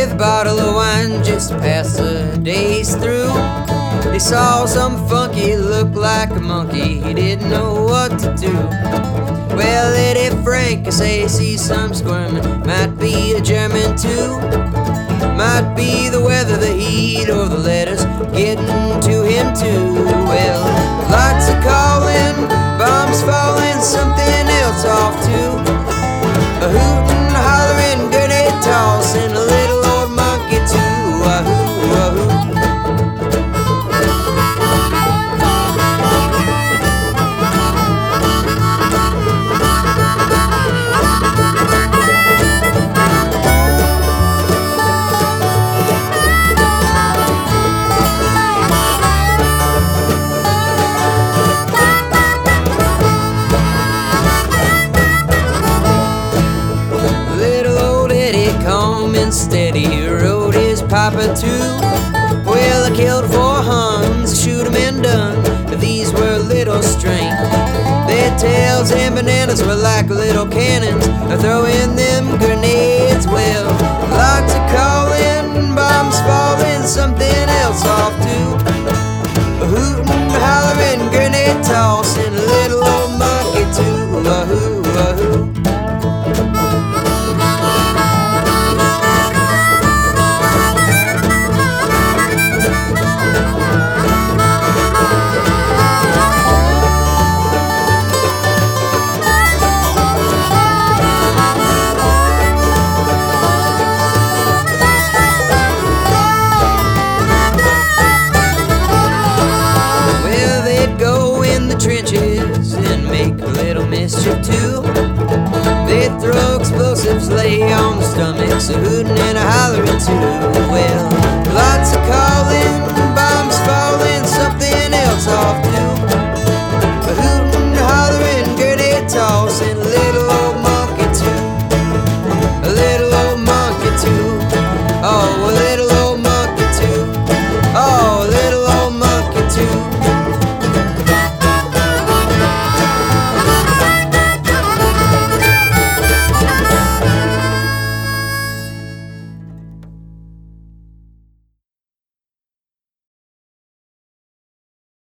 with a bottle of wine just to pass the days through. They saw some funky look like a monkey, he didn't know what to do. Well, Eddie Frank, I say, see some squirming, might be a German too. Might be the weather, the heat, or the letters getting to him too. Well, lots of calling, bombs falling, something else off too. A hootin', hollering, grenade tossing, a little old monkey too. Wahoo, wahoo. Steady, rode his papa too. Well, I killed 4 Huns, shoot 'em and done, but these were little strange. Their tails and bananas were like little cannons, throwing them grenades. Well, lots of calling, bombs falling, something else off too. Hootin', hollering, grenade tossing, a little old monkey too. Wahoo, wahoo. Trenches and make a little mischief too. They throw explosives, lay on the stomachs, a hootin' and a hollering too. Well, lots of calling,